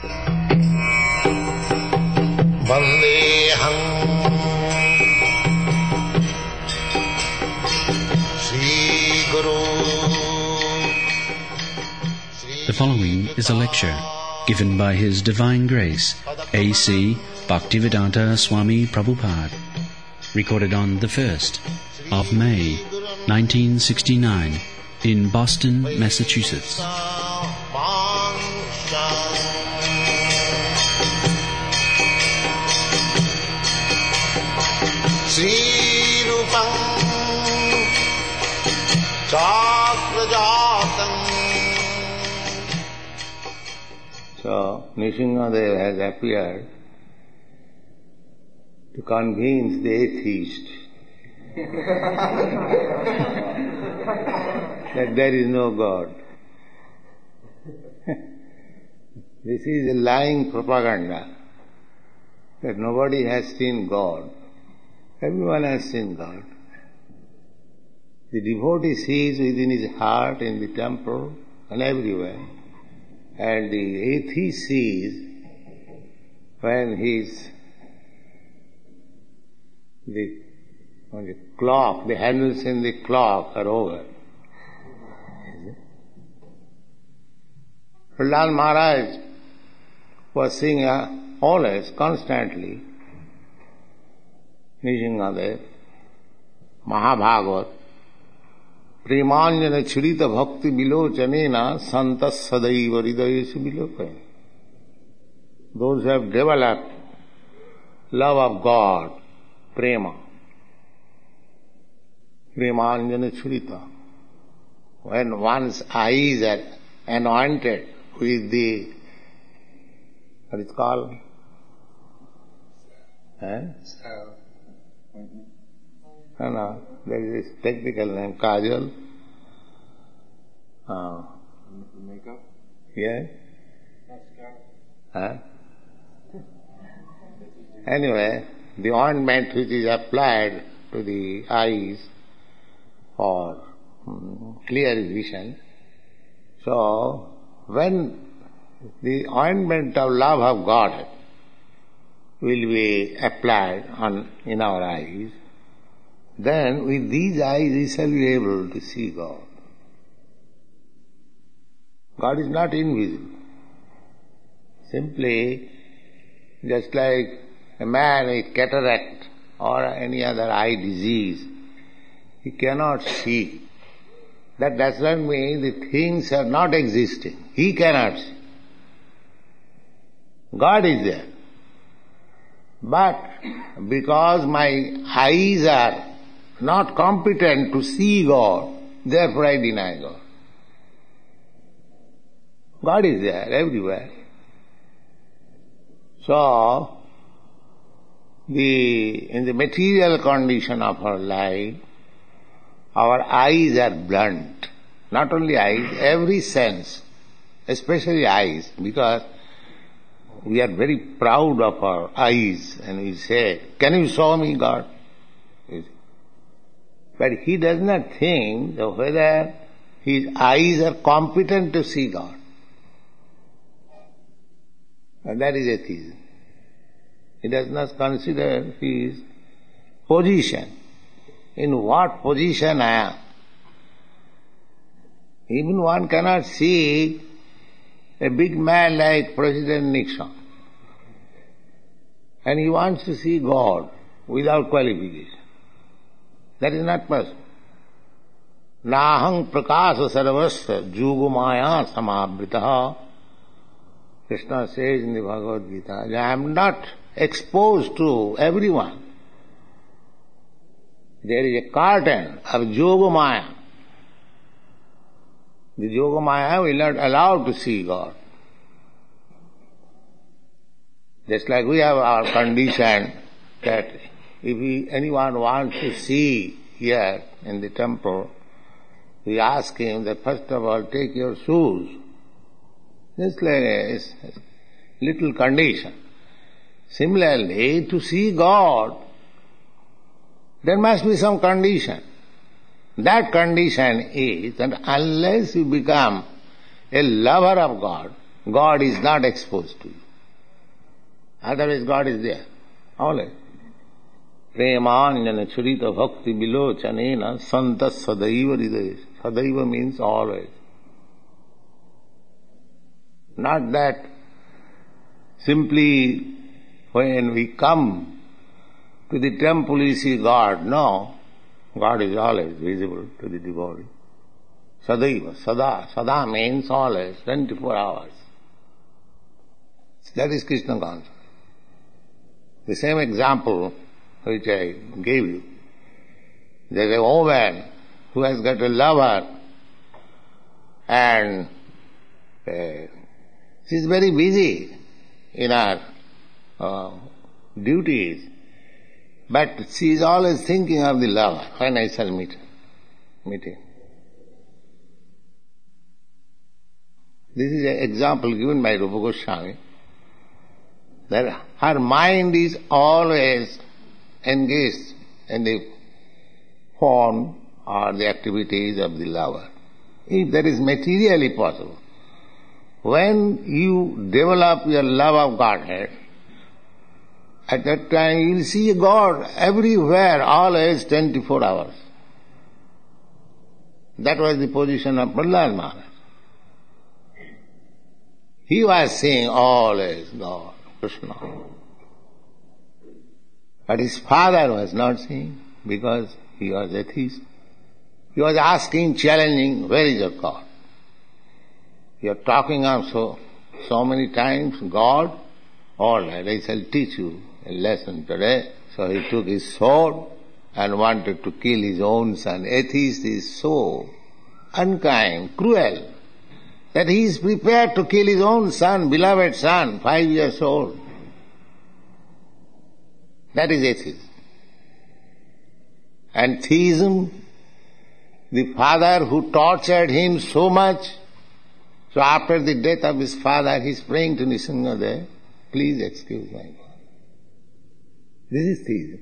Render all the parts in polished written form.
Vandeham Sri Guru. The following is a lecture given by His Divine Grace A.C. Bhaktivedanta Swami Prabhupada, recorded on the 1st of May 1969 in Boston, Massachusetts. Srirupam Chakrajatam. So, Nrsimhadev has appeared to convince the atheist that there is no God. This is a lying propaganda that nobody has seen God. Everyone has seen God. The devotee sees within his heart, in the temple and everywhere. And the atheist sees when the clock, the handles in the clock are over. Prahlad Maharaj was seeing always, constantly, Nrsimhadev, Mahabhagavat, Premanjana Chirita Bhakti Vilochanena Santas Sadaiva Hridayesu Vilopaya. Those who have developed love of God, prema, Premanjana Chirita. When one's eyes are anointed with the, what is it called? No, there is this technical name, kajal. Makeup? Yeah? Anyway, the ointment which is applied to the eyes for clear vision. So, when the ointment of love of God will be applied in our eyes, then with these eyes we shall be able to see God. God is not invisible. Simply, just like a man with cataract or any other eye disease, he cannot see. That does not mean the things are not existing. He cannot see. God is there. But because my eyes are not competent to see God, therefore I deny God. God is there everywhere. So, in the material condition of our life, our eyes are blunt. Not only eyes, every sense, especially eyes, because we are very proud of our eyes and we say, can you show me God? But he does not think whether his eyes are competent to see God. And that is atheism. He does not consider his position. In what position I am. Even one cannot see a big man like President Nixon. And he wants to see God without qualification. That is not possible. Nahang prakasa sarvasya jugumaya samabritaha. Krishna says in the Bhagavad Gita, I am not exposed to everyone. There is a curtain of Yogamaya. The Yogamaya will not allow to see God. Just like we have our condition that if anyone wants to see here in the temple, we ask him that first of all take your shoes. Just like a little condition. Similarly, to see God, there must be some condition. That condition is that unless you become a lover of God, God is not exposed to you. Otherwise God is there, always. Premanjana churita bhakti vilochanena santas sadaiva hridaya. Sadaiva means always. Not that simply when we come to the temple we see God. No, God is always visible to the devotee. Sadaiva, sada. Sada means always, 24 hours. That is Krishna consciousness. The same example which I gave you. There is a woman who has got a lover and she is very busy in her duties, but she is always thinking of the lover, when I shall meet him. This is an example given by Rupa Goswami, that her mind is always engaged in the form or the activities of the lover. If that is materially possible, when you develop your love of Godhead, at that time you will see God everywhere, always 24 hours. That was the position of Prahlad Maharaj. He was seeing always God, Krishna. But his father was not seeing, because he was atheist. He was asking, challenging, where is your God? You are talking of so many times, God, all right, I shall teach you a lesson today. So he took his sword and wanted to kill his own son. Atheist is so unkind, cruel, that he is prepared to kill his own son, beloved son, 5 years old. That is atheism. And theism, the father who tortured him so much, so after the death of his father, he is praying to Nrisimhadev, please excuse my father. This is theism.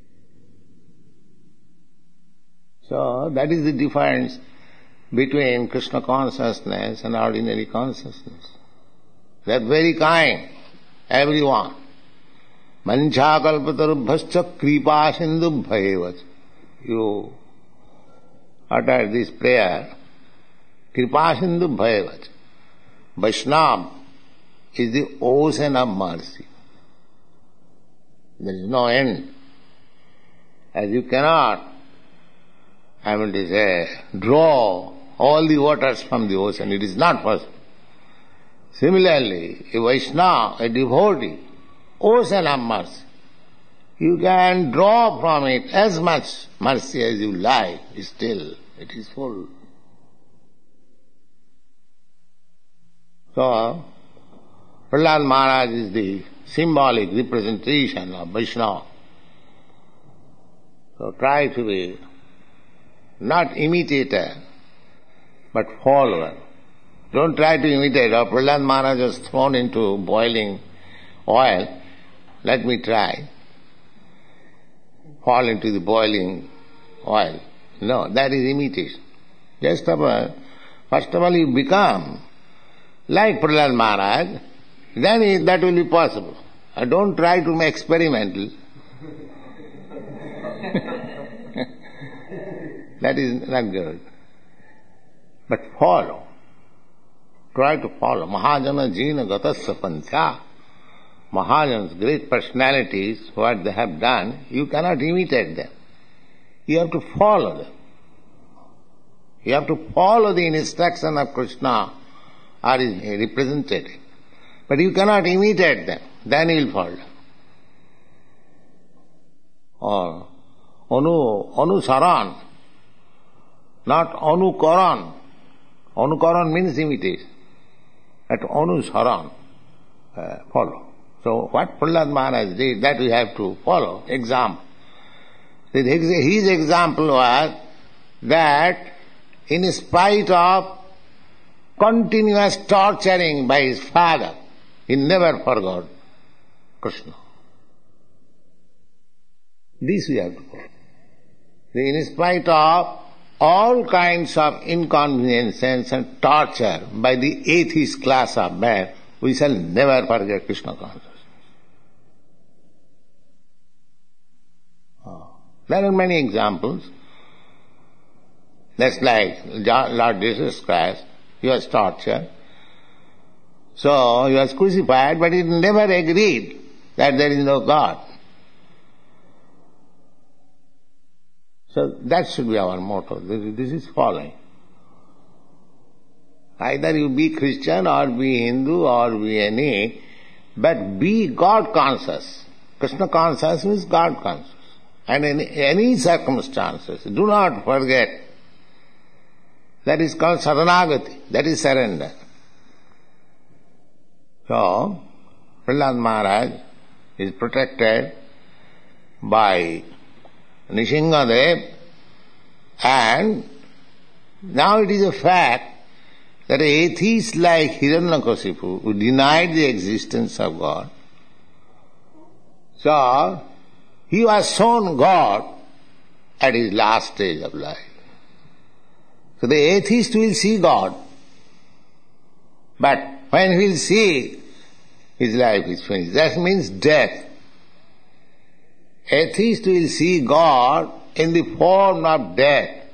So that is the difference between Krishna consciousness and ordinary consciousness. They are very kind, everyone. Mancha kalpatarubhascha kripa sindubhayevach. You utter this prayer, kripa sindubhayevach. Vaishnava is the ocean of mercy. There is no end. As you cannot, draw all the waters from the ocean. It is not possible. Similarly, a Vaishnava, a devotee, ocean of mercy. You can draw from it as much mercy as you like. Still, it is full. So, Prahlad Maharaj is the symbolic representation of Vaishnava. So try to be not imitator, but follower. Don't try to imitate. Prahlad Maharaj was thrown into boiling oil. Let me try. Fall into the boiling oil. No, that is imitation. First of all you become like Prahlad Maharaj, then that will be possible. Don't try to make experimental. That is not good. But follow. Try to follow. Mahajana jina gatasya pantha. Mahajans, great personalities, what they have done, you cannot imitate them. You have to follow them. You have to follow the instruction of Krishna or his representative. But you cannot imitate them. Then you will fall down. Or anusaran, not anukaran. Anukaran means imitation. But anusaran, follow. So what Prahlad Maharaj did, that we have to follow. Example. His example was that in spite of continuous torturing by his father, he never forgot Krishna. This we have to follow. In spite of all kinds of inconveniences and torture by the atheist class of man, we shall never forget Krishna consciousness. There are many examples. That's like Lord Jesus Christ, he was tortured. So he was crucified, but he never agreed that there is no God. So that should be our motto. This is following. Either you be Christian or be Hindu or be any, but be God conscious. Krishna conscious means God conscious. And in any circumstances, do not forget. That is called saranagati, that is surrender. So, Prahlad Maharaj is protected by Nishingadev, and now it is a fact that atheists like Hiranyakasipu who denied the existence of God, so he was shown God at his last stage of life. So the atheist will see God, but when he will see, his life is finished. That means death. Atheist will see God in the form of death.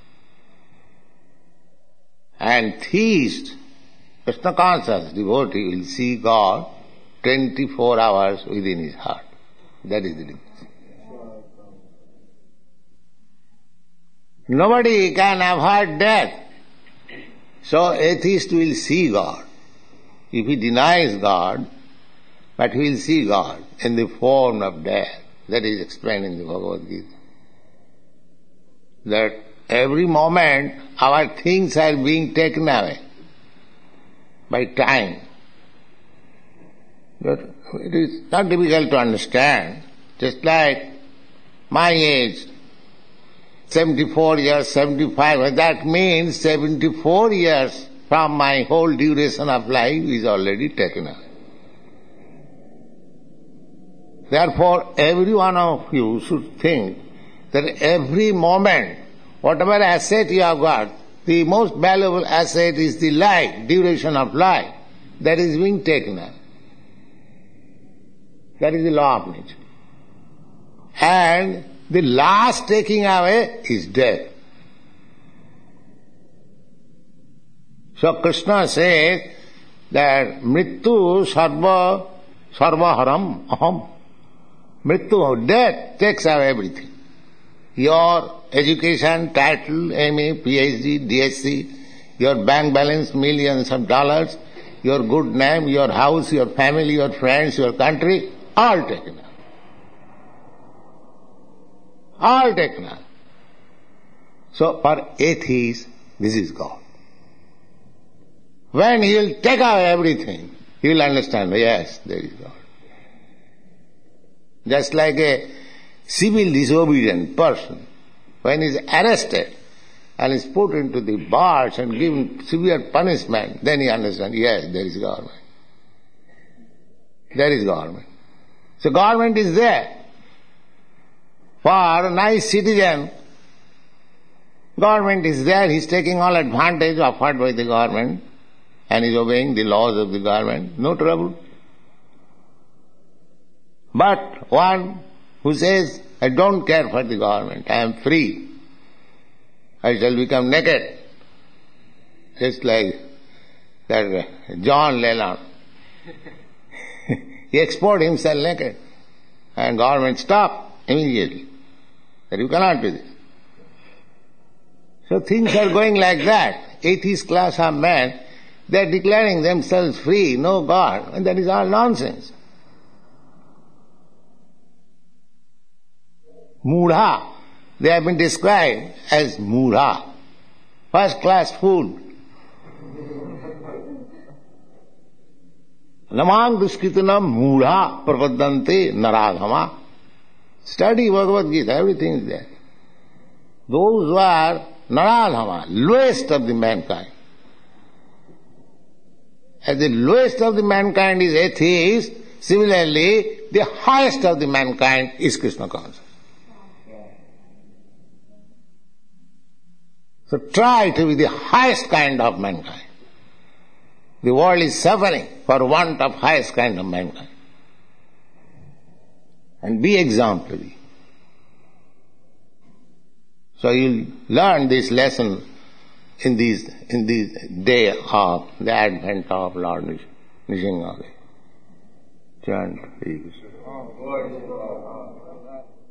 And theist, Krishna conscious devotee will see God 24 hours within his heart. That is the difference. Nobody can avoid death. So atheist will see God. If he denies God, but he will see God in the form of death. That is explained in the Bhagavad Gita. That every moment our things are being taken away by time. But it is not difficult to understand. Just like my age, 74 years, 75, that means 74 years from my whole duration of life is already taken away. Therefore, every one of you should think that every moment, whatever asset you have got, the most valuable asset is the life, duration of life, that is being taken away. That is the law of nature. And the last taking away is death. So Krishna says that Mrityu sarvaharam aham. Mrityu, death takes away everything. Your education, title, MA, PhD, DSc, your bank balance, millions of dollars, your good name, your house, your family, your friends, your country, all taken away. All taken away. So for atheists, this is God. When he will take away everything, he will understand, yes, there is God. Just like a civil disobedient person, when he is arrested and is put into the bars and given severe punishment, then he understands, yes, there is government. There is government. So government is there. For a nice citizen, government is there, he is taking all advantage offered by the government and is obeying the laws of the government, no trouble. But one who says, I don't care for the government, I am free, I shall become naked, just like that John Lennon. He exposed himself naked and government stopped immediately. That you cannot do this. So things are going like that. Atheist class of men, they are declaring themselves free, no God, and that is all nonsense. Mudha, they have been described as Mudha, first class food. Namang duskritanam Mudha prapadante naradhama. Study Bhagavad Gita, everything is there. Those who are naradhama, lowest of the mankind. As the lowest of the mankind is atheist, similarly, the highest of the mankind is Krishna conscious. So try to be the highest kind of mankind. The world is suffering for want of highest kind of mankind. And be exemplary. So you'll learn this lesson in this day of the advent of Lord Nrsimha. Chant Hare Krishna.